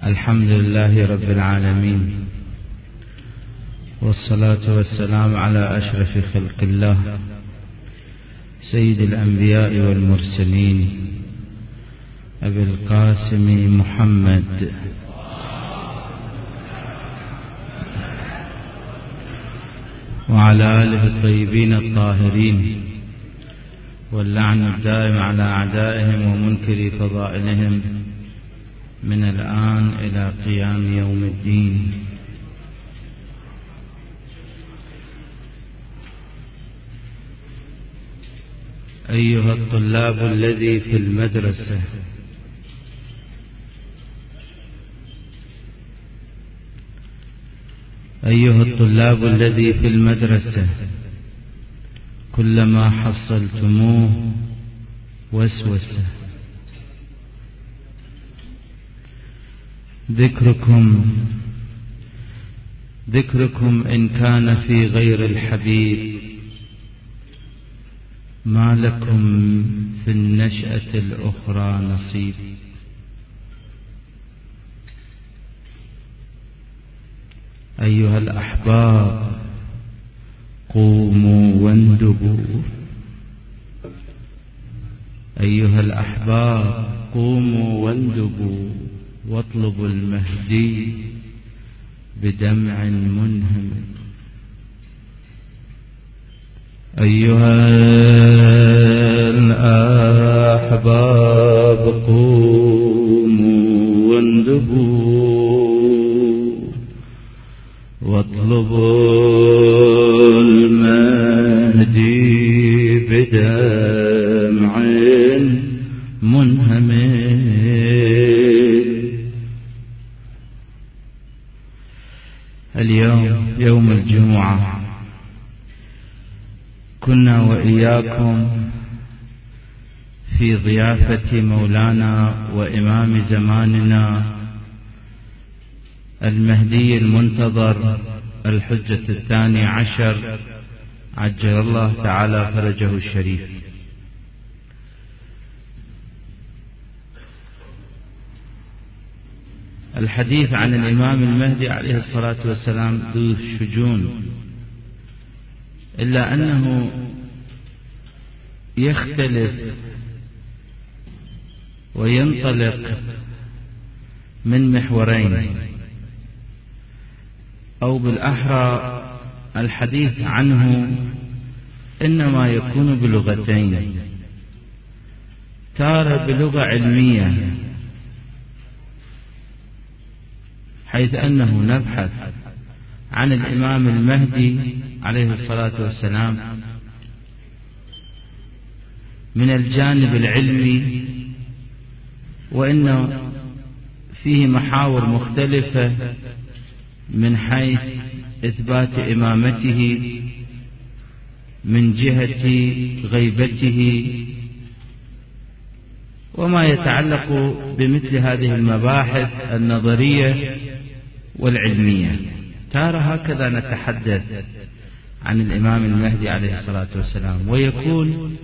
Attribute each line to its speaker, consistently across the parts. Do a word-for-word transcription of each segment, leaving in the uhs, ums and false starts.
Speaker 1: الحمد لله رب العالمين، والصلاة والسلام على أشرف خلق الله سيد الأنبياء والمرسلين أبي القاسم محمد وعلى آله الطيبين الطاهرين، واللعن الدائم على أعدائهم ومنكر فضائلهم من الآن إلى قيام يوم الدين. أيها الطلاب الذي في المدرسة، أيها الطلاب الذي في المدرسة، كلما حصلتموه وسوسة. ذكركم ذكركم إن كان في غير الحبيب، ما لكم في النشأة الأخرى نصيب. أيها الأحباب، قوموا واندبوا. أيها الأحباب، قوموا واندبوا واطلبوا المهدي بدمع منهم. أيها الأحباب، قوموا واندبوا واطلبوا المهدي بدمع منهم. اليوم يوم الجمعة، كنا وإياكم في ضيافة مولانا وإمام زماننا المهدي المنتظر الحجة الثاني عشر، عجل الله تعالى فرجه الشريف. الحديث عن الإمام المهدي عليه الصلاة والسلام ذو شجون، إلا أنه يختلف وينطلق من محورين، أو بالأحرى الحديث عنه إنما يكون بلغتين، تارة بلغة علمية حيث أنه نبحث عن الإمام المهدي عليه الصلاة والسلام من الجانب العلمي، وإنه فيه محاور مختلفة من حيث إثبات إمامته، من جهة غيبته، وما يتعلق بمثل هذه المباحث النظرية والعلمية. تارة هكذا نتحدث عن الإمام المهدي عليه الصلاة والسلام، ويكون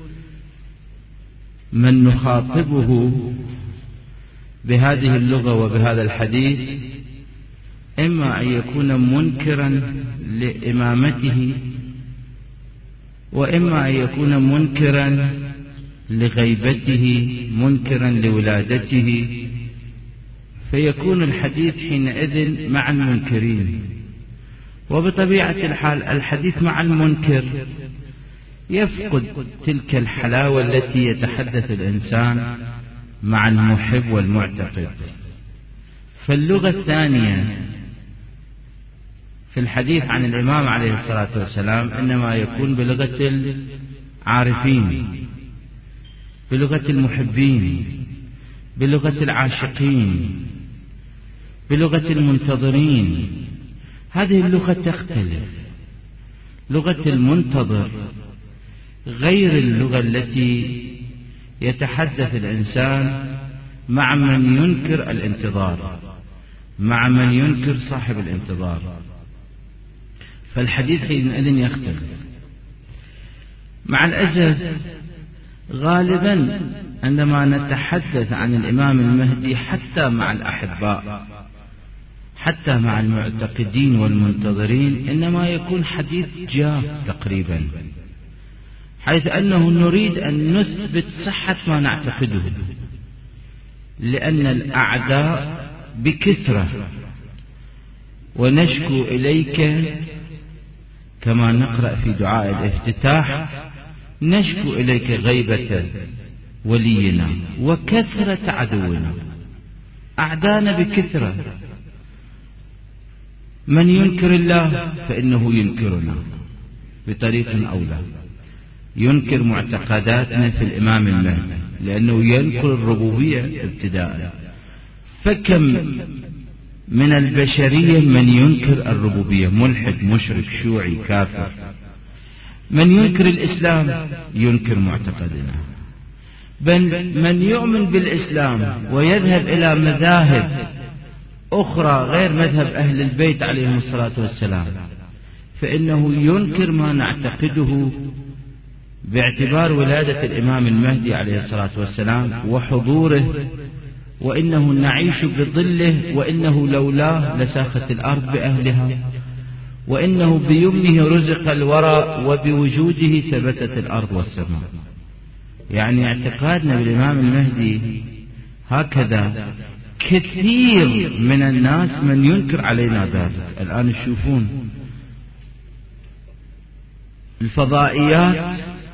Speaker 1: من نخاطبه بهذه اللغة وبهذا الحديث إما أن يكون منكرا لإمامته، وإما أن يكون منكرا لغيبته، منكرا لولادته، فيكون الحديث حينئذ مع المنكرين. وبطبيعة الحال الحديث مع المنكر يفقد تلك الحلاوة التي يتحدث الإنسان مع المحب والمعتقد. فاللغة الثانية في الحديث عن الإمام عليه الصلاة والسلام إنما يكون بلغة العارفين، بلغة المحبين، بلغة العاشقين، بلغة المنتظرين. هذه اللغة تختلف. لغة المنتظر غير اللغة التي يتحدث الإنسان مع من ينكر الانتظار، مع من ينكر صاحب الانتظار، فالحديث حينئذ يختلف. مع الأسف غالبا عندما نتحدث عن الإمام المهدي حتى مع الأحباء حتى مع المعتقدين والمنتظرين إنما يكون حديث جاف تقريبا، حيث أنه نريد أن نثبت صحة ما نعتقده، لأن الأعداء بكثرة، ونشكو إليك كما نقرأ في دعاء الافتتاح: نشكو إليك غيبة ولينا وكثرة عدونا. أعدانا بكثرة، من ينكر الله فإنه ينكرنا بطريق أولى، ينكر معتقداتنا في الإمام المهدي لأنه ينكر الربوبية ابتداء. فكم من البشرية من ينكر الربوبية، ملحد مشرك شيوعي كافر. من ينكر الإسلام ينكر معتقدنا، بل من يؤمن بالإسلام ويذهب إلى مذاهب أخرى غير مذهب أهل البيت عليهم الصلاة والسلام فإنه ينكر ما نعتقده باعتبار ولادة الإمام المهدي عليه الصلاة والسلام وحضوره، وإنه نعيش بظله، وإنه لولاه لساخت الأرض بأهلها، وإنه بيمنه رزق الورى، وبوجوده ثبتت الأرض والسماء. يعني اعتقادنا بالإمام المهدي هكذا. كثير من الناس من ينكر علينا ذلك. الآن تشوفون الفضائيات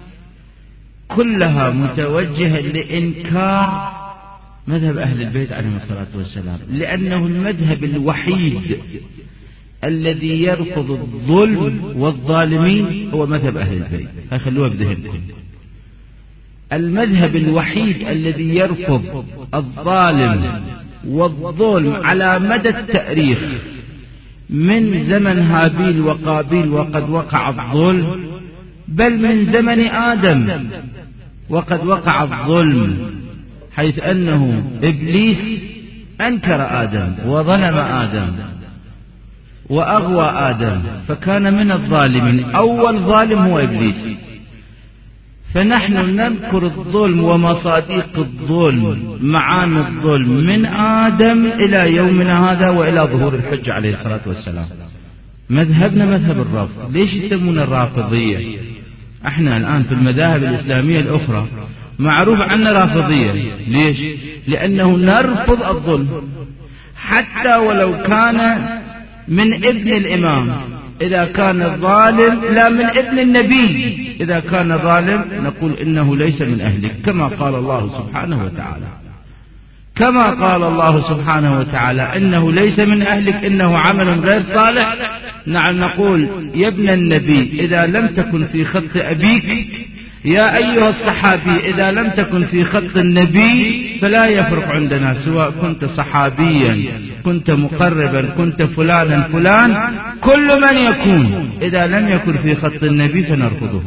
Speaker 1: كلها متوجهة لإنكار مذهب أهل البيت عليهم الصلاة والسلام، لأنه المذهب الوحيد الذي يرفض الظلم والظالمين هو مذهب أهل البيت. خلوها بذهنكم. المذهب الوحيد الذي يرفض الظالم والظلم على مدى التاريخ من زمن هابيل وقابيل وقد وقع الظلم، بل من زمن آدم وقد وقع الظلم، حيث أنه إبليس أنكر آدم وظلم آدم وأغوى آدم فكان من الظالمين. أول ظالم هو إبليس. فنحن نذكر الظلم ومصادق الظلم، معاني الظلم من آدم إلى يومنا هذا وإلى ظهور الحج عليه الصلاة والسلام. مذهبنا مذهب الرافض. ليش يسمون الرافضية؟ احنا الآن في المذاهب الإسلامية الأخرى معروف عنا رافضية. ليش؟ لأنه نرفض الظلم حتى ولو كان من ابن الإمام. إذا كان ظالم، لا من ابن النبي، إذا كان ظالم نقول إنه ليس من أهلك، كما قال الله سبحانه وتعالى. كما قال الله سبحانه وتعالى إنه ليس من أهلك، إنه عمل غير صالح. نعم نقول يا ابن النبي إذا لم تكن في خط أبيك، يا أيها الصحابي إذا لم تكن في خط النبي فلا يفرق عندنا، سواء كنت صحابيا كنت مقربا كنت فلانا فلان، كل من يكون إذا لم يكن في خط النبي فنرفضه.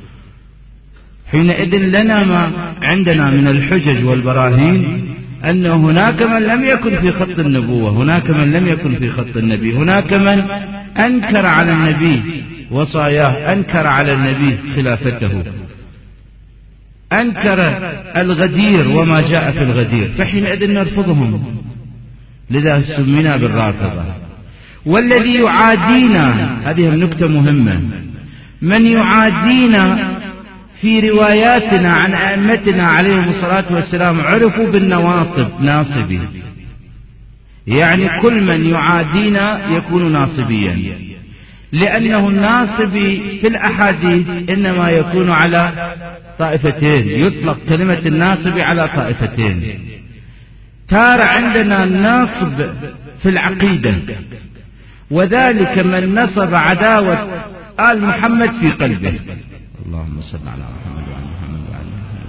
Speaker 1: حينئذ لنا ما عندنا من الحجج والبراهين أن هناك من لم يكن في خط النبوة، هناك من لم يكن في خط النبي، هناك من أنكر على النبي وصاياه، أنكر على النبي خلافته، أنكر الغدير وما جاء في الغدير، فحينئذ نرفضهم. لذا سمينا بالرافضة. والذي يعادينا، هذه النكتة مهمة، من يعادينا في رواياتنا عن أئمتنا عليهم الصلاة والسلام عرفوا بالنواصب، ناصبي، يعني كل من يعادينا يكون ناصبيا، لأنه الناصبي في الأحاديث إنما يكون على طائفتين، يطلق كلمة الناصبي على طائفتين. تارة عندنا الناصب في العقيدة، وذلك من نصب عداوة آل محمد في قلبه. اللهم صل على محمد وعلى محمد وعلى محمد.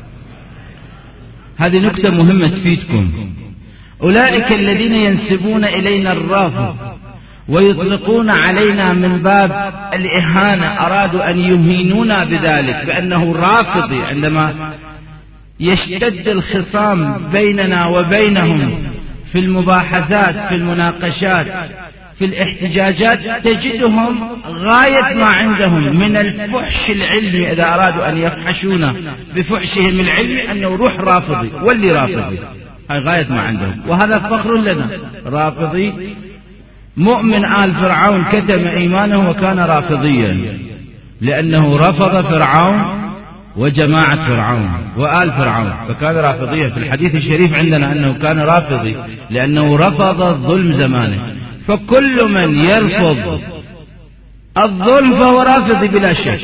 Speaker 1: هذه نكتة مهمة تفيدكم. أولئك الذين ينسبون إلينا الرافض ويطلقون علينا من باب الإهانة، أرادوا أن يهينونا بذلك بأنه رافضي. عندما يشتد الخصام بيننا وبينهم في المباحثات في المناقشات في الاحتجاجات تجدهم غاية ما عندهم من الفحش العلمي، إذا أرادوا أن يفحشون بفحشهم العلمي أنه روح رافضي واللي رافضي، هاي غاية ما عندهم، وهذا فخر لنا. رافضي مؤمن آل فرعون كتم إيمانه وكان رافضيا لأنه رفض فرعون وجماعة فرعون وآل فرعون فكان رافضيا. في الحديث الشريف عندنا أنه كان رافضي لأنه رفض الظلم زمانه. فكل من يرفض الظلم فهو رافضي بلا شك.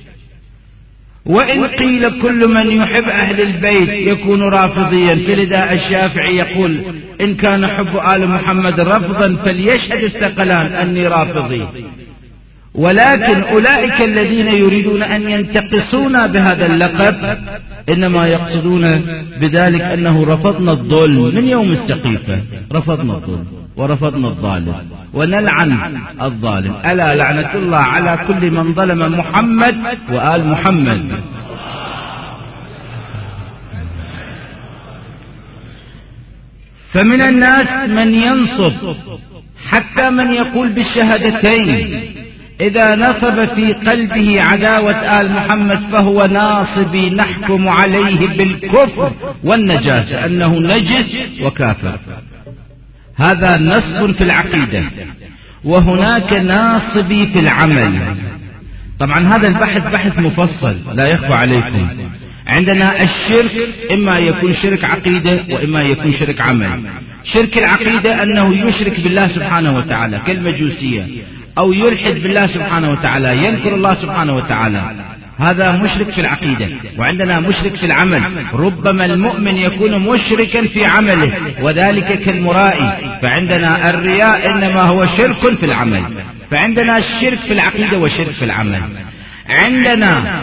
Speaker 1: وإن قيل كل من يحب أهل البيت يكون رافضيا، فلذا الشافعي يقول إن كان حب آل محمد رفضا فليشهد الثقلان أني رافضي. ولكن أولئك الذين يريدون أن ينتقصونا بهذا اللقب إنما يقصدون بذلك أنه رفضنا الظلم من يوم السقيفة، رفضنا الظلم ورفضنا الظالم ونلعن الظالم. ألا لعنة الله على كل من ظلم محمد وآل محمد. فمن الناس من ينصب حتى من يقول بالشهادتين إذا نصب في قلبه عداوة آل محمد فهو ناصبي، نحكم عليه بالكفر والنجاسة أنه نجس وكافر. هذا نصب في العقيدة. وهناك ناصبي في العمل. طبعا هذا البحث بحث مفصل لا يخفى عليكم. عندنا الشرك إما يكون شرك عقيدة وإما يكون شرك عمل. شرك العقيدة أنه يشرك بالله سبحانه وتعالى كالمجوسية، أو يلحد بالله سبحانه وتعالى، ينكر الله سبحانه وتعالى، هذا مشرك في العقيدة. وعندنا مشرك في العمل، ربما المؤمن يكون مشركا في عمله وذلك كالمرائي. فعندنا الرياء إنما هو شرك في العمل. فعندنا الشرك في العقيدة وشرك في العمل. عندنا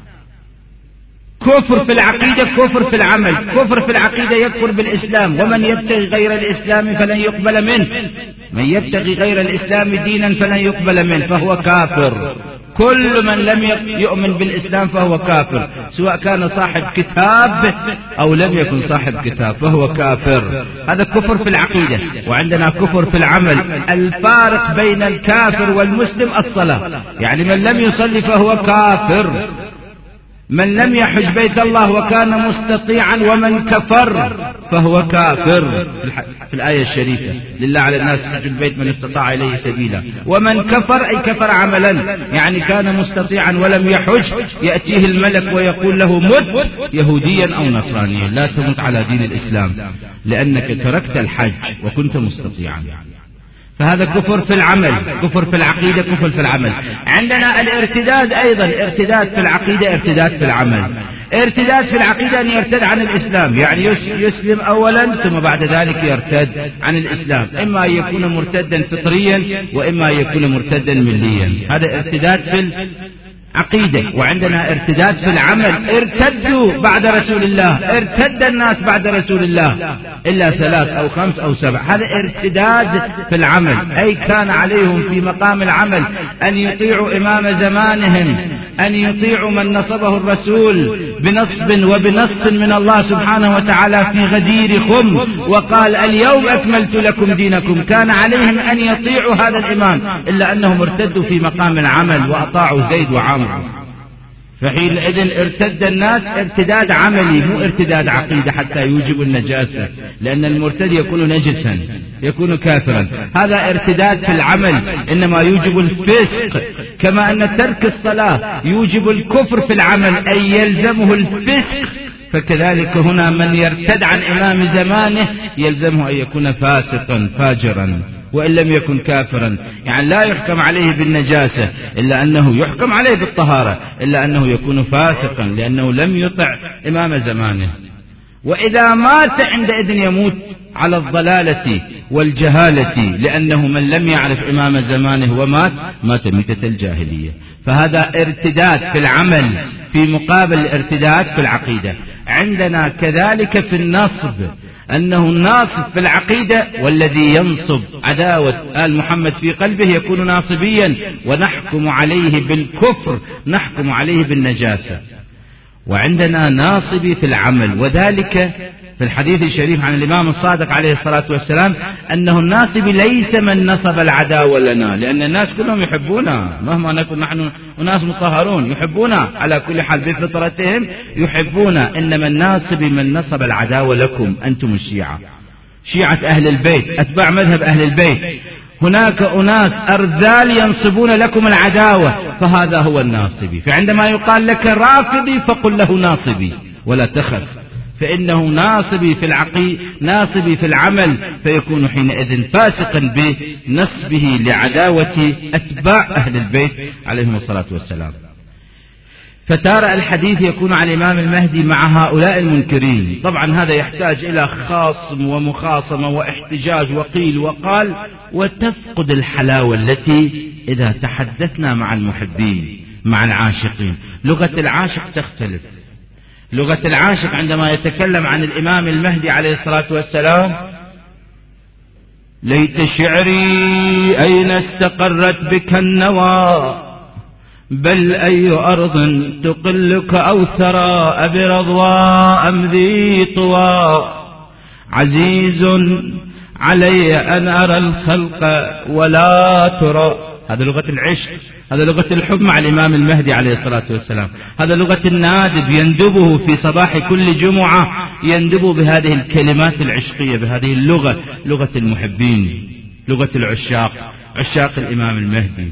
Speaker 1: كفر في العقيدة كفر في العمل. كفر في العقيدة يكفر بالإسلام، ومن يبتغي غير الإسلام فلن يقبل منه، من يبتغي غير الإسلام دينا فلن يقبل منه فهو كافر. كل من لم يؤمن بالإسلام فهو كافر، سواء كان صاحب كتاب أو لم يكن صاحب كتاب فهو كافر. هذا كفر في العقيدة. وعندنا كفر في العمل. الفارق بين الكافر والمسلم الصلاة، يعني من لم يصلي فهو كافر، من لم يحج بيت الله وكان مستطيعا ومن كفر فهو كافر في الآية الشريفة لله على الناس حج البيت من استطاع إليه سبيلا. ومن كفر أي كفر عملا، يعني كان مستطيعا ولم يحج يأتيه الملك ويقول له مت يهوديا أو نصرانيا، لا تمت على دين الإسلام لأنك تركت الحج وكنت مستطيعا. فهذا كفر في العمل، كفر في العقيدة، كفر في العمل. عندنا الارتداد أيضا، ارتداد في العقيدة، ارتداد في العمل. ارتداد في العقيدة أن يرتد عن الإسلام، يعني يسلم أولا ثم بعد ذلك يرتد عن الإسلام، إما يكون مرتدا فطريا وإما يكون مرتدا مليا. هذا ارتداد في عقيدة. وعندنا ارتداد في العمل، ارتدوا بعد رسول الله، ارتد الناس بعد رسول الله إلا ثلاث أو خمس أو سبع. هذا ارتداد في العمل، أي كان عليهم في مقام العمل أن يطيعوا إمام زمانهم، أن يطيعوا من نصبه الرسول بنصب وبنص من الله سبحانه وتعالى في غدير خم، وقال اليوم أكملت لكم دينكم. كان عليهم أن يطيعوا هذا الإمام إلا أنهم ارتدوا في مقام العمل وأطاعوا زيد وعمرو. فحينئذ ارتد الناس ارتداد عملي مو ارتداد عقيدة حتى يوجب النجاسة، لأن المرتد يكون نجسا يكون كافرا. هذا ارتداد في العمل إنما يوجب الفسق، كما أن ترك الصلاة يوجب الكفر في العمل أي يلزمه الفسق، فكذلك هنا من يرتد عن إمام زمانه يلزمه أن يكون فاسقا فاجرا وإن لم يكن كافرا. يعني لا يحكم عليه بالنجاسة إلا أنه يحكم عليه بالطهارة، إلا أنه يكون فاسقا لأنه لم يطع إمام زمانه. وإذا مات عندئذ يموت على الضلالة والجهالة، لأنه من لم يعرف إمام زمانه ومات مات ميتة الجاهلية. فهذا ارتداد في العمل في مقابل الارتداد في العقيدة. عندنا كذلك في النصب أنه الناصب في العقيدة، والذي ينصب عداوة آل محمد في قلبه يكون ناصبيا، ونحكم عليه بالكفر، نحكم عليه بالنجاسة. وعندنا ناصبي في العمل، وذلك في الحديث الشريف عن الإمام الصادق عليه الصلاة والسلام أنه الناصبي ليس من نصب العداوة لنا، لأن الناس كلهم يحبونا مهما نكون نحن أناس مطهرون، يحبونا على كل حال بفطرتهم يحبونا، إنما الناصبي من نصب العداوة لكم أنتم الشيعة، شيعة أهل البيت، أتباع مذهب أهل البيت. هناك أناس أرذال ينصبون لكم العداوة، فهذا هو الناصبي. فعندما يقال لك رافضي فقل له ناصبي ولا تخف، فإنه ناصبي في العقيدة ناصبي في العمل، فيكون حينئذ فاسقا بنصبه لعداوة أتباع أهل البيت عليهم الصلاة والسلام. فتارى الحديث يكون على الإمام المهدي مع هؤلاء المنكرين. طبعا هذا يحتاج إلى خاصم ومخاصمة واحتجاج وقيل وقال، وتفقد الحلاوة التي إذا تحدثنا مع المحبين مع العاشقين. لغة العاشق تختلف. لغة العاشق عندما يتكلم عن الإمام المهدي عليه الصلاة والسلام: ليت شعري أين استقرت بك النوى، بل أي أرض تقلك أو ثرى، أبي رضوى أم ذي طوى، عزيز علي أن أرى الخلق ولا ترى. هذا لغة العشق، هذا لغة الحب مع الإمام المهدي عليه الصلاة والسلام، هذا لغة النادب يندبه في صباح كل جمعة، يندب بهذه الكلمات العشقية، بهذه اللغة، لغة المحبين، لغة العشاق، عشاق الإمام المهدي.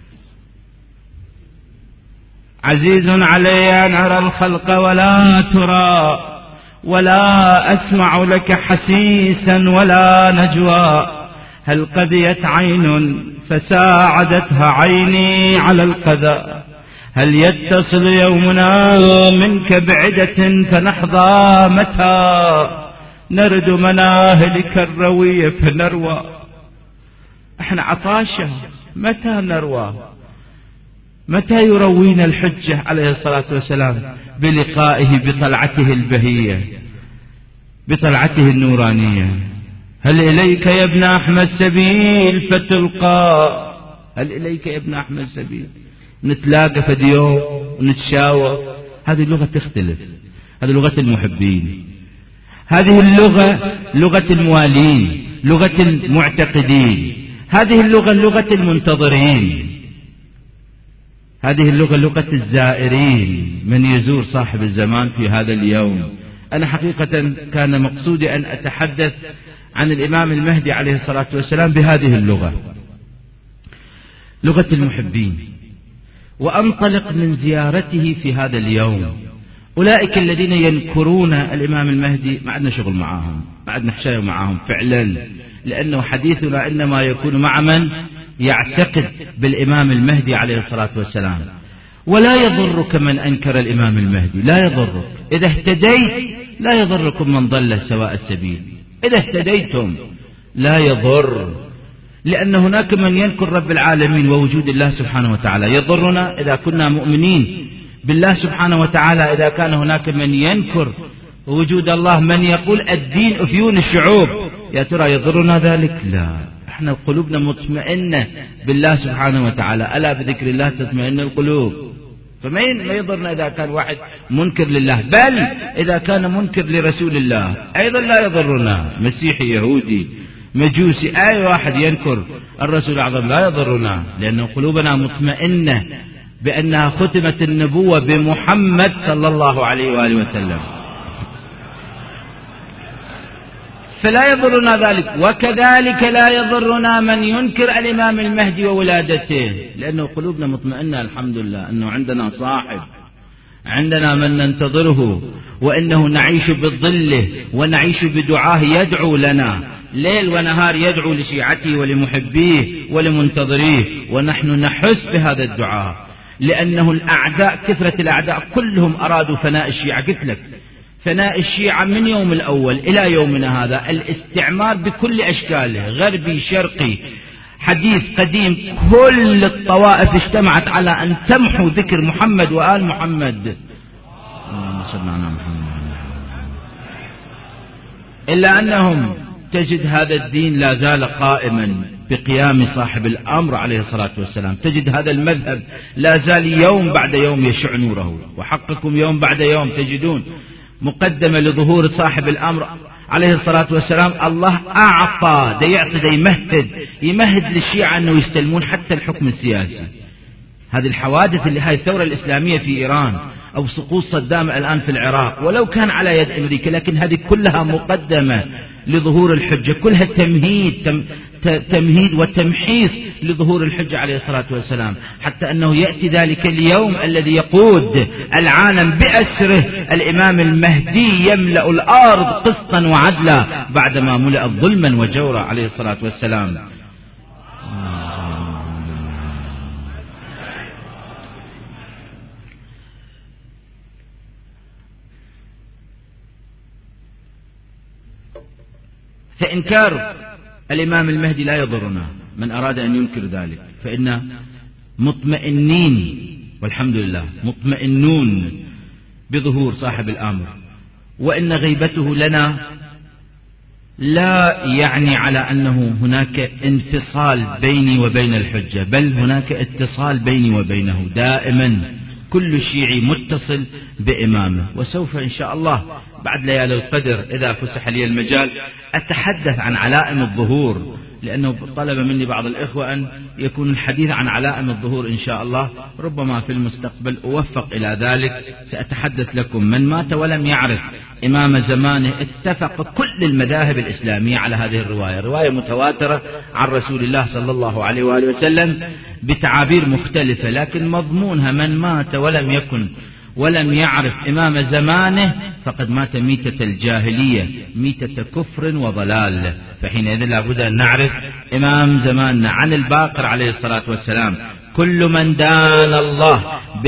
Speaker 1: عزيز علي أن أرى الخلق ولا ترى، ولا أسمع لك حسيسا ولا نجوى، هل قذيت عين فساعدتها عيني على القذى، هل يتصل يومنا منك بعدة فنحظى، متى نرد مناهلك الروية فنروى. احنا عطاشة، متى نروى؟ متى يروينا الحجة عليه الصلاة والسلام؟ بلقائه بطلعته البهية، بطلعته النورانية. هل إليك يا ابن أحمد سبيل فتلقى، هل إليك يا ابن أحمد سبيل، نتلاقى في ديوم ونتشاور. هذه اللغة تختلف، هذه لغة المحبين، هذه اللغة لغة الموالين، لغة المعتقدين، هذه اللغة لغة المنتظرين، هذه اللغة لغة الزائرين، من يزور صاحب الزمان في هذا اليوم. أنا حقيقة كان مقصودي أن أتحدث عن الإمام المهدي عليه الصلاة والسلام بهذه اللغة، لغة المحبين، وأنطلق من زيارته في هذا اليوم. أولئك الذين ينكرون الإمام المهدي ما عندنا شغل معهم، ما عندنا حشاية معهم فعلا، لأنه حديثنا إنما يكون مع من يعتقد بالإمام المهدي عليه الصلاة والسلام. ولا يضرك من أنكر الإمام المهدي، لا يضرك. إذا اهتديت لا يضركم من ضل سواء السبيل، إذا اهتديتم لا يضر، لأن هناك من ينكر رب العالمين ووجود الله سبحانه وتعالى. يضرنا إذا كنا مؤمنين بالله سبحانه وتعالى، إذا كان هناك من ينكر وجود الله، من يقول الدين أفيون الشعوب، يا ترى يضرنا ذلك؟ لا، احنا قلوبنا مطمئنة بالله سبحانه وتعالى، ألا بذكر الله تطمئن القلوب. فما يضرنا إذا كان واحد منكر لله، بل إذا كان منكر لرسول الله أيضا لا يضرنا، مسيحي يهودي مجوسي أي واحد ينكر الرسول الأعظم لا يضرنا، لأن قلوبنا مطمئنة بأنها ختمت النبوة بمحمد صلى الله عليه وآله وسلم، فلا يضرنا ذلك. وكذلك لا يضرنا من ينكر الإمام المهدي وولادته، لأنه قلوبنا مطمئنة الحمد لله أنه عندنا صاحب، عندنا من ننتظره، وإنه نعيش بظله ونعيش بدعاه يدعو لنا ليل ونهار، يدعو لشيعته ولمحبيه ولمنتظريه، ونحن نحس بهذا الدعاء، لأنه الأعداء كثرة الأعداء كلهم أرادوا فناء الشيعة. قلت لك فناء الشيعة من يوم الأول إلى يومنا هذا، الاستعمار بكل أشكاله، غربي شرقي حديث قديم، كل الطوائف اجتمعت على أن تمحو ذكر محمد وآل محمد، اللهم صل على محمد. إلا أنهم تجد هذا الدين لا زال قائما بقيام صاحب الأمر عليه الصلاة والسلام، تجد هذا المذهب لا زال يوم بعد يوم يشع نوره، وحقكم يوم بعد يوم تجدون مقدمة لظهور صاحب الأمر عليه الصلاة والسلام. الله أعطى دا يعطي دا يمهد يمهد للشيعة أنه يستلمون حتى الحكم السياسي. هذه الحوادث اللي هاي الثورة الإسلامية في إيران أو سقوط صدام الآن في العراق ولو كان على يد أمريكا، لكن هذه كلها مقدمة لظهور الحجة، كلها تمهيد تم تمهيد وتمحيص لظهور الحجة عليه الصلاة والسلام، حتى أنه يأتي ذلك اليوم الذي يقود العالم بأسره الإمام المهدي يملأ الأرض قسطا وعدلا بعدما ملأت ظلما وجورا عليه الصلاة والسلام. فإنكار الإمام المهدي لا يضرنا، من أراد أن ينكر ذلك فإن مطمئنين والحمد لله مطمئنون بظهور صاحب الأمر، وإن غيبته لنا لا يعني على أنه هناك انفصال بيني وبين الحجة، بل هناك اتصال بيني وبينه دائما، كل شيعي متصل بإمامه. وسوف إن شاء الله بعد ليالي القدر إذا فسح لي المجال أتحدث عن علائم الظهور، لأنه طلب مني بعض الإخوة أن يكون الحديث عن علائم الظهور إن شاء الله، ربما في المستقبل أوفق إلى ذلك سأتحدث لكم. من مات ولم يعرف إمام زمانه، اتفق كل المذاهب الإسلامية على هذه الرواية، رواية متواترة عن رسول الله صلى الله عليه وآله وسلم بتعابير مختلفة، لكن مضمونها من مات ولم يكن ولم يعرف إمام زمانه فقد مات ميتة الجاهلية، ميتة كفر وضلال، فحينئذ لابد أن نعرف إمام زماننا. عن الباقر عليه الصلاة والسلام: كل من دان الله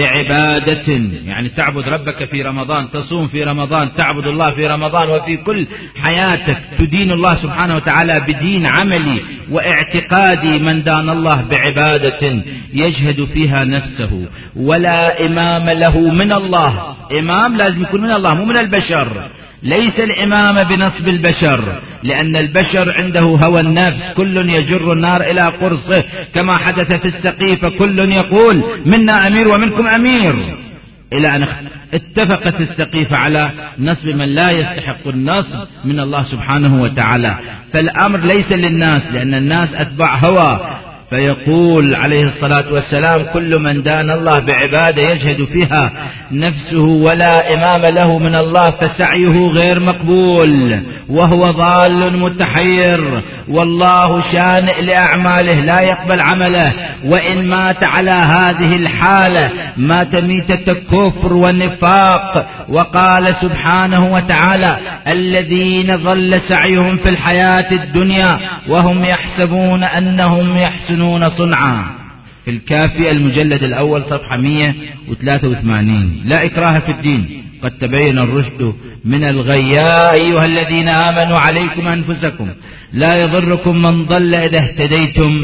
Speaker 1: بعبادة، يعني تعبد ربك في رمضان، تصوم في رمضان، تعبد الله في رمضان، وفي كل حياتك تدين الله سبحانه وتعالى بدين عملي واعتقادي، من دان الله بعبادة يجهد فيها نفسه ولا إمام له من الله. إمام لازم يكون من الله مو من البشر، ليس الإمام بنصب البشر، لأن البشر عنده هوى النفس، كل يجر النار إلى قرصه كما حدث في السقيفة، كل يقول منا أمير ومنكم أمير، إلى أن اتفقت السقيفة على نصب من لا يستحق النصب من الله سبحانه وتعالى. فالأمر ليس للناس، لأن الناس أتبع هوى. فيقول عليه الصلاة والسلام: كل من دان الله بعبادة يجهد فيها نفسه ولا إمام له من الله فسعيه غير مقبول وهو ضال متحير، والله شانئ لأعماله لا يقبل عمله، وإن مات على هذه الحالة مات ميتة كفر ونفاق. وقال سبحانه وتعالى: الذين ضل سعيهم في الحياة الدنيا وهم يحسبون أنهم يحسنون صنعا، في الكافي المجلد الأول صفحة مئة وثلاثة وثمانين. لا إكراه في الدين، قد تبين الرشد من الغي، يا أيها الذين آمنوا عليكم أنفسكم لا يضركم من ضل إذا اهتديتم.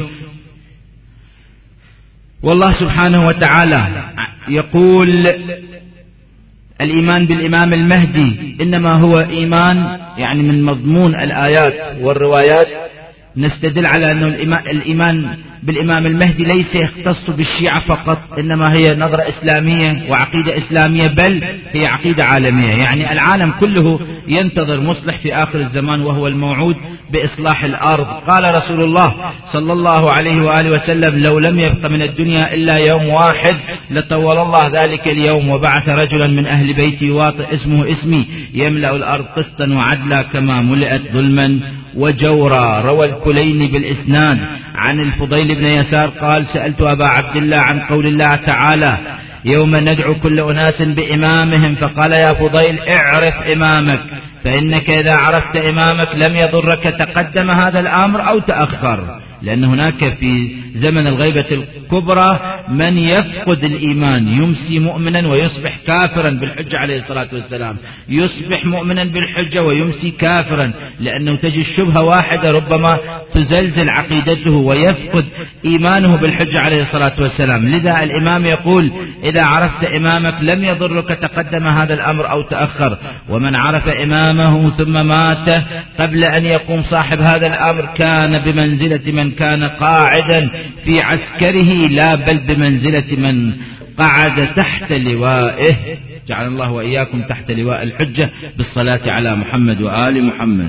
Speaker 1: والله سبحانه وتعالى يقول: الإيمان بالإمام المهدي إنما هو إيمان، يعني من مضمون الآيات والروايات نستدل على أن الإيمان بالإمام المهدي ليس يختص بالشيعة فقط، إنما هي نظرة إسلامية وعقيدة إسلامية، بل هي عقيدة عالمية، يعني العالم كله ينتظر مصلح في آخر الزمان وهو الموعود بإصلاح الأرض. قال رسول الله صلى الله عليه وآله وسلم: لو لم يبق من الدنيا إلا يوم واحد لطول الله ذلك اليوم وبعث رجلا من أهل بيتي واطئ اسمه اسمي يملأ الأرض قسطا وعدلا كما ملئت ظلما وجورا. روى الكليني بالإسناد عن الفضيل بن يسار قال: سألت أبا عبد الله عن قول الله تعالى: يوم ندعو كل أناس بإمامهم، فقال: يا فضيل اعرف إمامك، فإنك إذا عرفت إمامك لم يضرك تقدم هذا الأمر أو تأخر. لأن هناك في زمن الغيبة الكبرى من يفقد الإيمان، يمسي مؤمنا ويصبح كافرا بالحجة عليه الصلاة والسلام، يصبح مؤمنا بالحجة ويمسي كافرا، لأنه تجي الشبهة واحدة ربما تزلزل عقيدته ويفقد إيمانه بالحجة عليه الصلاة والسلام. لذا الإمام يقول: إذا عرفت إمامك لم يضرك تقدم هذا الأمر أو تأخر. ومن عرف إمامه ثم مات قبل أن يقوم صاحب هذا الأمر كان بمنزلة من كان قاعدا في عسكره، لا بل بمنزلة من قعد تحت لوائه. جعل الله وإياكم تحت لواء الحجة بالصلاة على محمد وآل محمد.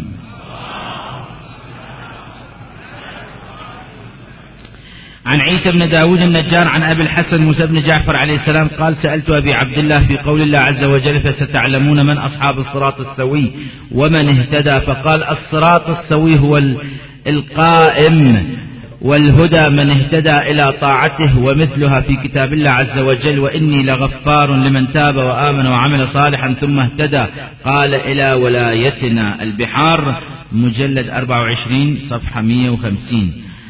Speaker 1: عن عيسى بن داود النجار عن أبي الحسن موسى بن جعفر عليه السلام قال سألت أبي عبد الله في قول الله عز وجل فستعلمون من أصحاب الصراط السوي ومن اهتدى، فقال الصراط السوي هو القائم، والهدى من اهتدى إلى طاعته، ومثلها في كتاب الله عز وجل وإني لغفار لمن تاب وآمن وعمل صالحا ثم اهتدى. قال إلى ولايتنا البحار مجلد أربعة وعشرين صفحة مئة وخمسين.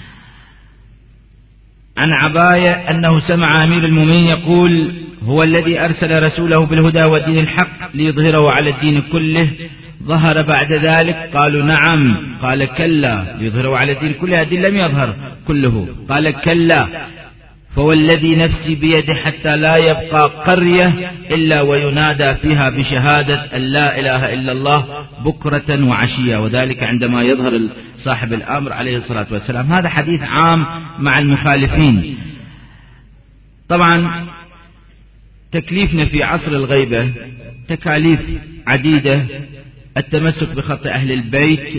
Speaker 1: عن عباية أنه سمع أمير المؤمنين يقول هو الذي أرسل رسوله بالهدى ودين الحق ليظهره على الدين كله، ظهر بعد ذلك؟ قالوا نعم. قال كلا، ليظهره على الدين كله، الدين لم يظهر كله. قال كلا، فوالذي نفسي بيده حتى لا يبقى قرية إلا وينادى فيها بشهادة أن لا إله إلا الله بكرة وعشية، وذلك عندما يظهر صاحب الأمر عليه الصلاة والسلام. هذا حديث عام مع المخالفين. طبعا تكليفنا في عصر الغيبة تكاليف عديدة: التمسك بخط أهل البيت،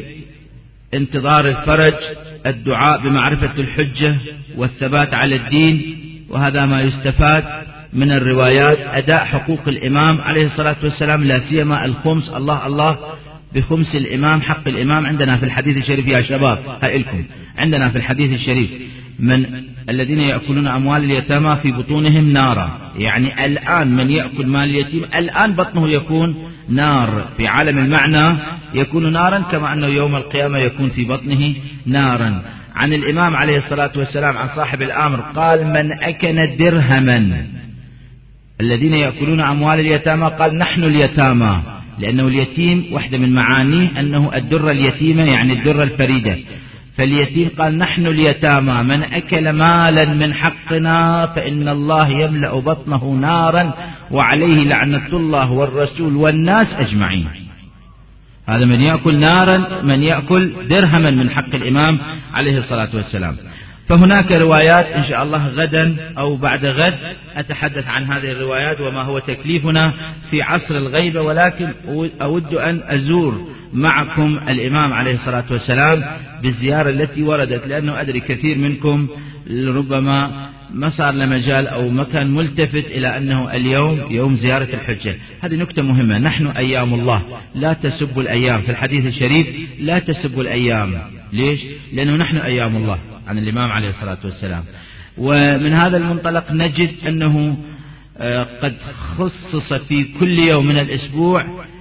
Speaker 1: انتظار الفرج، الدعاء بمعرفة الحجة والثبات على الدين، وهذا ما يستفاد من الروايات. أداء حقوق الإمام عليه الصلاة والسلام، لا سيما الخمس، الله الله بخمس الإمام، حق الإمام. عندنا في الحديث الشريف يا شباب هائلكم، عندنا في الحديث الشريف من الذين يأكلون أموال اليتامى في بطونهم نارا، يعني الآن من يأكل مال اليتيم الآن بطنه يكون نار، في عالم المعنى يكون نارا، كما أنه يوم القيامة يكون في بطنه نارا. عن الإمام عليه الصلاة والسلام عن صاحب الأمر قال من أكن درهما، الذين يأكلون أموال اليتامى قال نحن اليتامى، لأنه اليتيم واحدة من معانيه أنه الدرة اليتيمة، يعني الدرة الفريدة، فاليتيم قال نحن اليتامى، من أكل مالا من حقنا فإن الله يملأ بطنه نارا وعليه لعنة الله والرسول والناس أجمعين. هذا من يأكل نارا، من يأكل درهما من حق الإمام عليه الصلاة والسلام. فهناك روايات إن شاء الله غدا أو بعد غد أتحدث عن هذه الروايات وما هو تكليفنا في عصر الغيبة، ولكن أود أن أزور معكم الإمام عليه الصلاة والسلام بالزيارة التي وردت، لأنه أدري كثير منكم ربما ما صار لمجال أو مكان ملتفت إلى أنه اليوم يوم زيارة الحجة. هذه نكتة مهمة، نحن أيام الله، لا تسبوا الأيام، في الحديث الشريف لا تسبوا الأيام. ليش؟ لأنه نحن أيام الله عن الإمام عليه الصلاة والسلام. ومن هذا المنطلق نجد أنه قد خصص في كل يوم من الأسبوع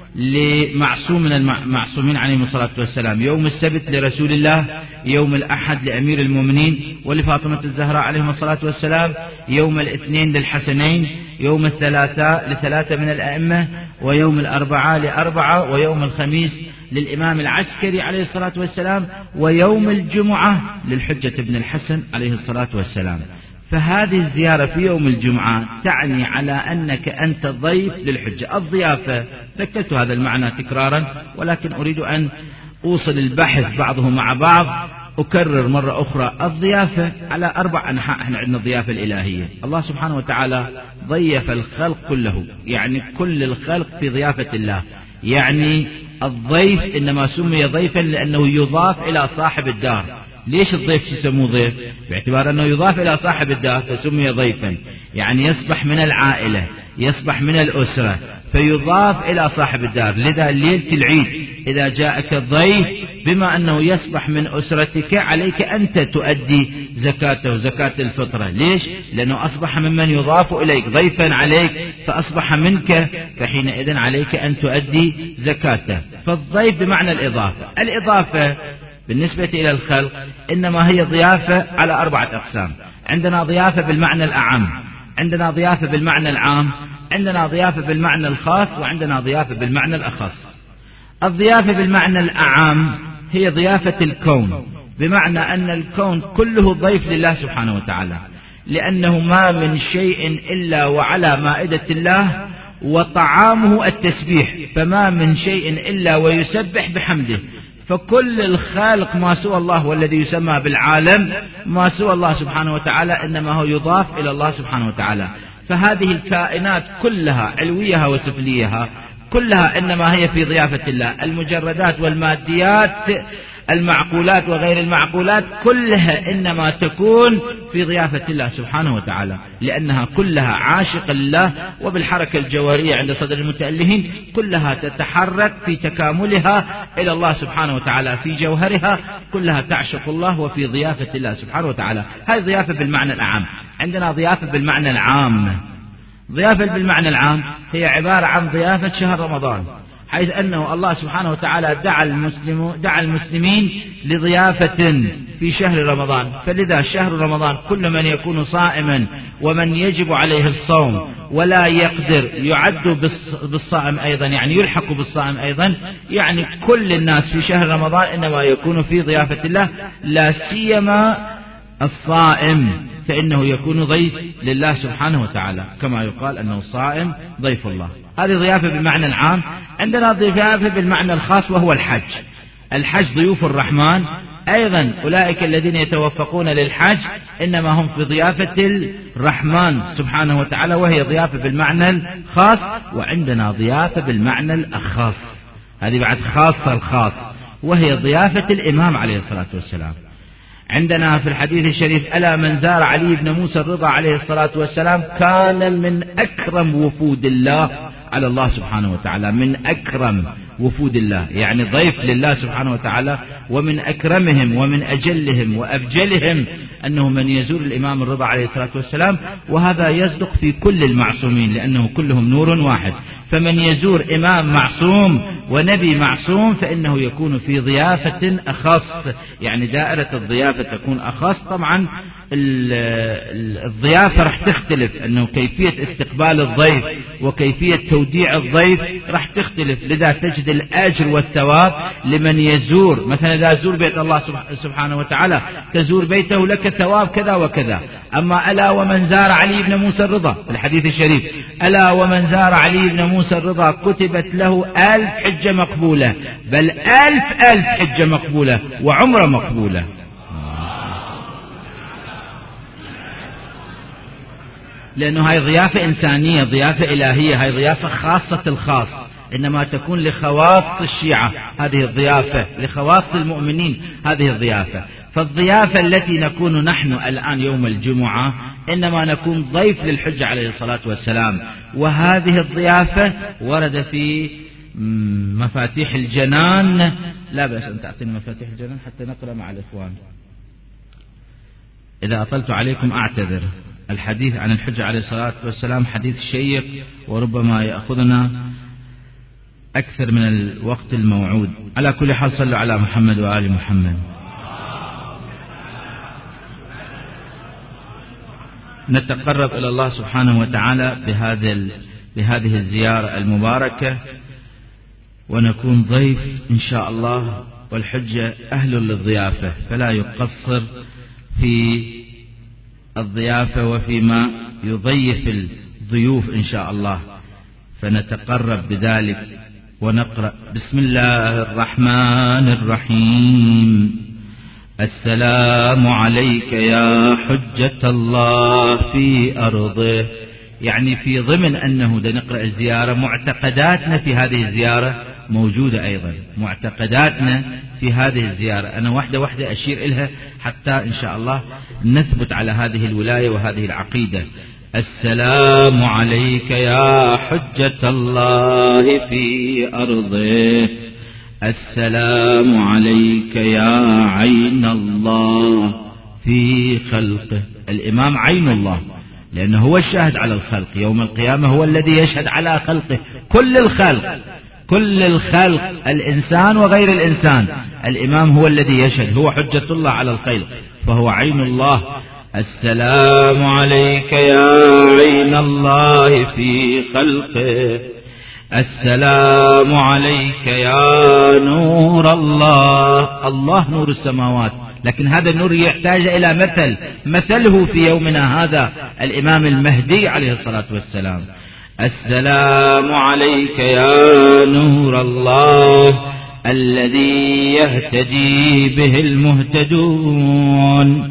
Speaker 1: لمعصوم من المعصومين عليهم الصلاة والسلام: يوم السبت لرسول الله، يوم الأحد لأمير المؤمنين ولفاطمة الزهراء عليهم الصلاة والسلام، يوم الاثنين للحسنين، يوم الثلاثاء لثلاثة من الأئمة، ويوم الأربعاء لأربعة، ويوم الخميس للإمام العسكري عليه الصلاة والسلام، ويوم الجمعة للحجة ابن الحسن عليه الصلاة والسلام. فهذه الزيارة في يوم الجمعة تعني على أنك أنت ضيف للحجة. الضيافة ذكرت هذا المعنى تكرارا، ولكن أريد أن أوصل البحث بعضه مع بعض. أكرر مرة أخرى، الضيافة على أربع أنحاء. احنا عندنا الضيافة الإلهية، الله سبحانه وتعالى ضيف الخلق كله، يعني كل الخلق في ضيافة الله. يعني الضيف إنما سمي ضيفا لأنه يضاف إلى صاحب الدار. ليش الضيف يسموه ضيف؟ باعتبار أنه يضاف إلى صاحب الدار فسمي ضيفا، يعني يصبح من العائلة، يصبح من الأسرة، فيضاف إلى صاحب الدار. لذا ليلة العيد إذا جاءك الضيف بما أنه يصبح من أسرتك عليك أنت تؤدي زكاته، زكاة الفطرة. ليش؟ لأنه أصبح ممن يضاف إليك، ضيفا عليك فأصبح منك، فحينئذ عليك أن تؤدي زكاته. فالضيف بمعنى الإضافة. الإضافة بالنسبة إلى الخلق إنما هي ضيافة على أربعة أقسام. عندنا ضيافة بالمعنى الأعم، عندنا ضيافة بالمعنى العام، عندنا ضيافة بالمعنى الخاص، وعندنا ضيافة بالمعنى الأخص. الضيافة بالمعنى الأعام هي ضيافة الكون، بمعنى أن الكون كله ضيف لله سبحانه وتعالى، لأنه ما من شيء إلا وعلى مائدة الله وطعامه التسبيح، فما من شيء إلا ويسبح بحمده. فكل الخالق ما سوى الله والذي يسمى بالعالم ما سوى الله سبحانه وتعالى إنما هو يضاف إلى الله سبحانه وتعالى. فهذه الكائنات كلها علويها وسفليها كلها إنما هي في ضيافة الله. المجردات والماديات المعقولات وغير المعقولات كلها إنما تكون في ضيافة الله سبحانه وتعالى، لأنها كلها عاشقة لله، وبالحركة الجوهرية عند صدر المتألهين كلها تتحرك في تكاملها إلى الله سبحانه وتعالى، في جوهرها كلها تعشق الله وفي ضيافة الله سبحانه وتعالى. هذه ضيافة بالمعنى الأعم. عندنا ضيافة بالمعنى العام. ضيافة بالمعنى العام هي عبارة عن ضيافة شهر رمضان، حيث أنه الله سبحانه وتعالى دعا المسلم دعا المسلمين لضيافة في شهر رمضان. فلذا شهر رمضان كل من يكون صائما ومن يجب عليه الصوم ولا يقدر يعد بالصائم أيضا، يعني يلحق بالصائم أيضا، يعني كل الناس في شهر رمضان إنما يكون في ضيافة الله، لا سيما الصائم فإنه يكون ضيف لله سبحانه وتعالى، كما يقال أنه الصائم ضيف الله. هذه ضيافة بالمعنى العام. عندنا ضيافة بالمعنى الخاص وهو الحج. الحج ضيوف الرحمن أيضا، أولئك الذين يتوفقون للحج إنما هم في ضيافة الرحمن سبحانه وتعالى، وهي ضيافة بالمعنى الخاص. وعندنا ضيافة بالمعنى الأخص، هذه بعد خاصة الخاص، وهي ضيافة الإمام عليه الصلاة والسلام. عندنا في الحديث الشريف: ألا من زار علي بن موسى الرضا عليه الصلاة والسلام كان من أكرم وفود الله على الله سبحانه وتعالى، من أكرم وفود الله، يعني ضيف لله سبحانه وتعالى، ومن أكرمهم ومن أجلهم وأبجلهم أنه من يزور الإمام الرضا عليه الصلاة والسلام. وهذا يصدق في كل المعصومين لأنه كلهم نور واحد، فمن يزور إمام معصوم ونبي معصوم فإنه يكون في ضيافة أخص، يعني دائرة الضيافة تكون أخص. طبعا الضيافة رح تختلف، أنه كيفية استقبال الضيف وكيفية توديع الضيف رح تختلف، لذا تجد الأجر والثواب لمن يزور. مثلا إذا زور بيت الله سبحانه وتعالى تزور بيته لك ثواب كذا وكذا. أما ألا ومن زار علي بن موسى الرضا في الحديث الشريف: ألا ومن زار علي بن موسى الرضا كتبت له ألف حجة مقبولة، بل ألف ألف حجة مقبولة وعمرة مقبولة. لأنه هاي ضيافة إنسانية، ضيافة إلهية، هاي ضيافة خاصة الخاص، إنما تكون لخواص الشيعة هذه الضيافة، لخواص المؤمنين هذه الضيافة. فالضيافة التي نكون نحن الآن يوم الجمعة إنما نكون ضيف للحج عليه الصلاة والسلام، وهذه الضيافة ورد في مفاتيح الجنان. لا بأس أن تعطيني مفاتيح الجنان حتى نقرأ مع الإخوان. إذا أطلت عليكم أعتذر. الحديث عن الحج عليه الصلاة والسلام حديث شيق، وربما يأخذنا أكثر من الوقت الموعود. على كل حال صلوا على محمد وآل محمد. نتقرب إلى الله سبحانه وتعالى بهذه بهذه الزيارة المباركة، ونكون ضيف إن شاء الله، والحجة أهل للضيافة، فلا يقصر في الضيافة وفيما يضيف الضيوف إن شاء الله. فنتقرب بذلك ونقرأ: بسم الله الرحمن الرحيم. السلام عليك يا حجة الله في أرضه. يعني في ضمن أنه دا نقرأ الزيارة معتقداتنا في هذه الزيارة موجودة أيضا، معتقداتنا في هذه الزيارة أنا واحدة واحدة أشير إلها حتى إن شاء الله نثبت على هذه الولاية وهذه العقيدة. السلام عليك يا حجة الله في أرضه. السلام عليك يا عين الله في خلقه. الإمام عين الله، لأنه هو الشاهد على الخلق يوم القيامة، هو الذي يشهد على خلقه، كل الخلق كل الخلق الإنسان وغير الإنسان. الإمام هو الذي يشهد، هو حجة الله على الخلق، فهو عين الله. السلام عليك يا عين الله في خلقه. السلام عليك يا نور الله. الله نور السماوات، لكن هذا النور يحتاج إلى مثل، مثله في يومنا هذا الإمام المهدي عليه الصلاة والسلام. السلام عليك يا نور الله الذي يهتدي به المهتدون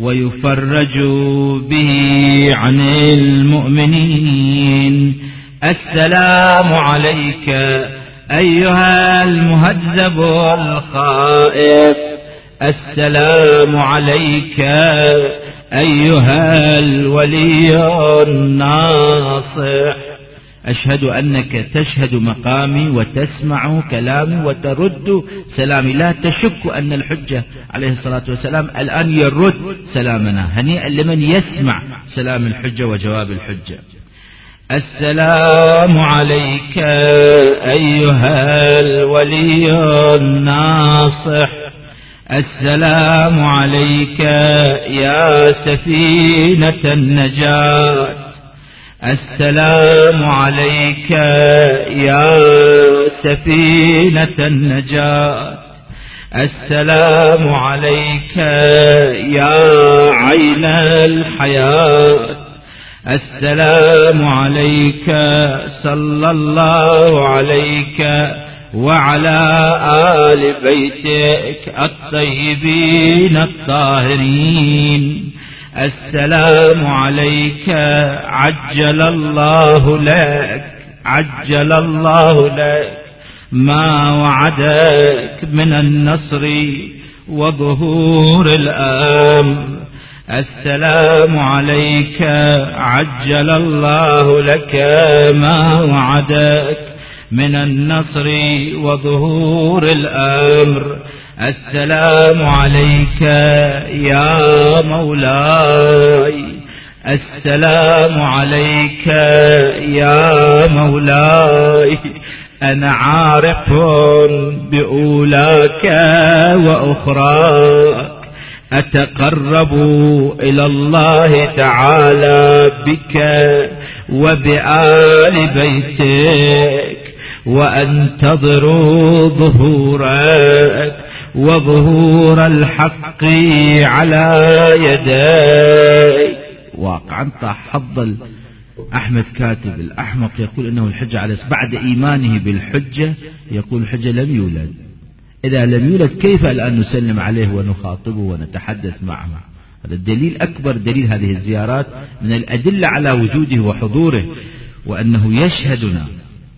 Speaker 1: ويفرج به عن المؤمنين. السلام عليك أيها المهذب الخائف، السلام عليك أيها الولي الناصح. أشهد أنك تشهد مقامي وتسمع كلامي وترد سلامي. لا تشك أن الحجة عليه الصلاة والسلام الآن يرد سلامنا. هنيئا لمن يسمع سلام الحجة وجواب الحجة. السلام عليك أيها الولي الناصح، السلام عليك يا سفينة النجاة، السلام عليك يا سفينة النجاة، السلام عليك يا عين الحياة، السلام عليك صلى الله عليك وعلى آل بيتك الطيبين الطاهرين. السلام عليك عجل الله لك، عجل الله لك ما وعدك من النصر وظهور الأمر. السلام عليك عجل الله لك ما وعدك من النصر وظهور الأمر. السلام عليك يا مولاي، السلام عليك يا مولاي. أنا عارف بأولاك وأخراك، أتقرب إلى الله تعالى بك وبآل بيتك، وأنتظر ظهورك وظهور الحق على يديك. واقعا طاح حظ أحمد كاتب الأحمق يقول إنه الحجة على بعد إيمانه بالحجة يقول الحجة لم يولد. إذا لم يولد كيف الآن نسلم عليه ونخاطبه ونتحدث معه؟ هذا الدليل أكبر دليل هذه الزيارات من الأدلة على وجوده وحضوره وأنه يشهدنا.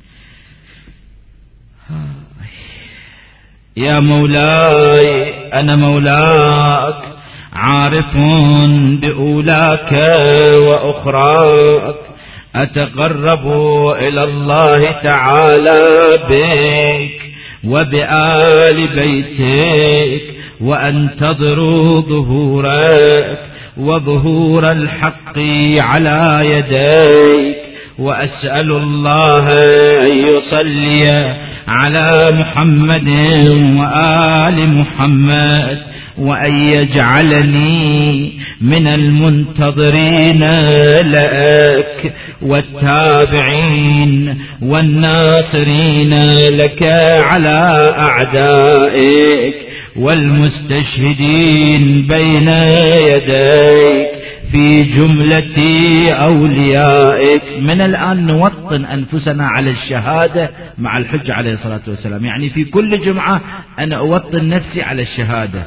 Speaker 1: يا مولاي أنا مولاك، عارف بأولاك وأخراك، أتقرب إلى الله تعالى بك وبآل بيتك، وأنتظر ظهورك وظهور الحق على يديك، وأسأل الله أن يصلي على محمد وآل محمد، وأن يجعلني من المنتظرين لك والتابعين والناصرين لك على أعدائك والمستشهدين بين يديك في جملة أوليائك. من الآن نوطن أنفسنا على الشهادة مع الحجة عليه الصلاة والسلام، يعني في كل جمعة أنا أوطن نفسي على الشهادة.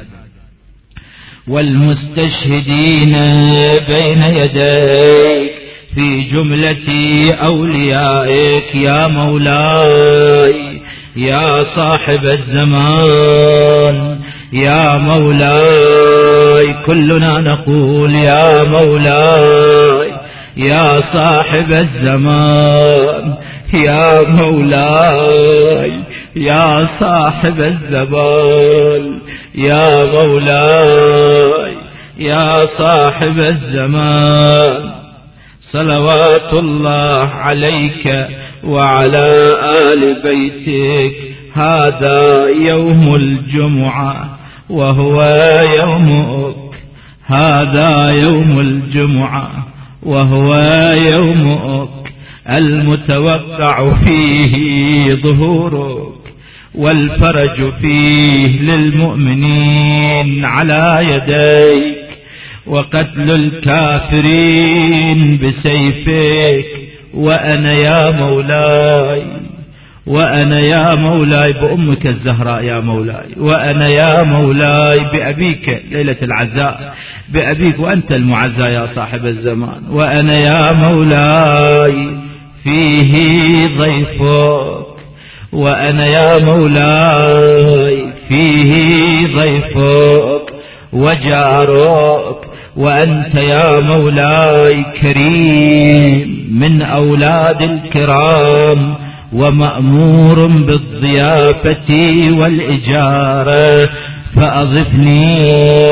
Speaker 1: والمستشهدين بين يديك في جملة أوليائك. يا مولاي يا صاحب الزمان، يا مولاي كلنا نقول يا مولاي يا صاحب الزمان، يا مولاي يا صاحب الزمان، يا مولاي يا صاحب الزمان. صلوات الله عليك وعلى آل بيتك. هذا يوم الجمعة وهو يومك، هذا يوم الجمعة وهو يومك المتوقع فيه ظهورك والفرج فيه للمؤمنين على يديك، وقتل الكافرين بسيفك. وأنا يا مولاي، وأنا يا مولاي بأمك الزهراء يا مولاي، وأنا يا مولاي بأبيك ليلة العزاء بأبيك وأنت المعزى يا صاحب الزمان. وأنا يا مولاي فيه ضيفك، وأنا يا مولاي فيه ضيفك وجارك، وأنت يا مولاي كريم من أولاد الكرام ومأمور بالضيافة والإجارة، فأضفني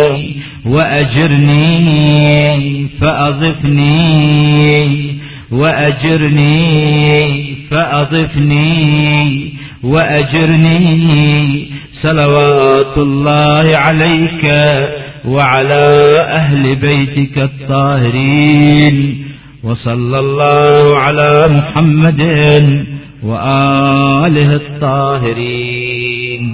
Speaker 1: وأجرني فأضفني وأجرني فأضفني وأجرني، صلوات الله عليك وعلى أهل بيتك الطاهرين، وصلى الله على محمد وآله الطاهرين.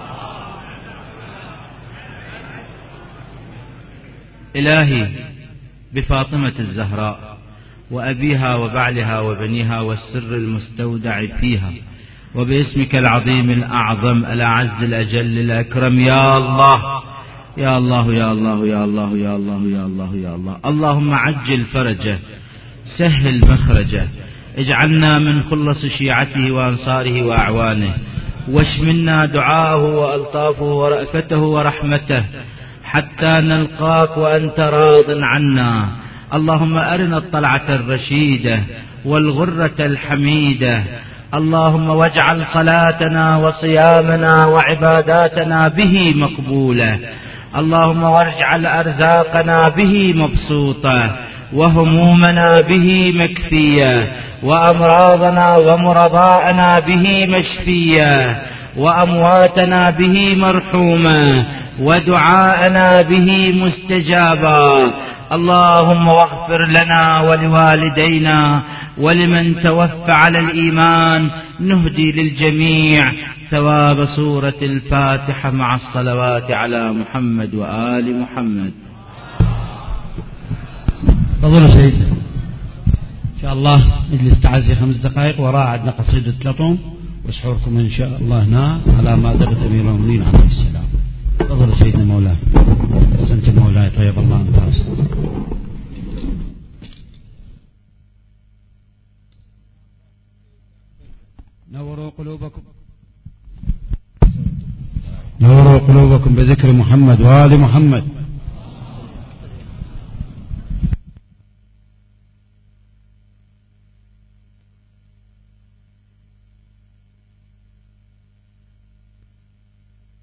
Speaker 1: إلهي بفاطمة الزهراء وأبيها وبعلها وبنيها والسر المستودع فيها، وباسمك العظيم الأعظم الأعز الأجل الأكرم، يا الله يا الله يا الله يا الله يا الله يا الله يا الله. اللهم عجل فرجه، سهل مخرجه، اجعلنا من خلص شيعته وأنصاره وأعوانه، واشملنا دعاءه وألطافه ورأفته ورحمته حتى نلقاك وأنت راض عنا. اللهم أرنا الطلعة الرشيدة والغرة الحميدة، اللهم واجعل صلاتنا وصيامنا وعباداتنا به مقبولة، اللهم واجعل أرزاقنا به مبسوطة، وهمومنا به مكفية، وأمراضنا ومرضاءنا به مشفية، وأمواتنا به مرحومة، ودعاءنا به مستجابا. اللهم واغفر لنا ولوالدينا ولمن توفى على الإيمان، نهدي للجميع ثواب سورة الفاتحة مع الصلوات على محمد وآل محمد.
Speaker 2: تفضلوا سيدنا إن شاء الله نجلس تعزي خمس دقائق، وراء عندنا قصيدة لطم وسحوركم إن شاء الله هنا على مائدة أمير المؤمنين عليه السلام. تفضلوا سيدنا مولاي. أحسنت مولاي، طيب الله أنفاس. نوروا قلوبكم نوروا قلوبكم بذكر محمد وآل محمد.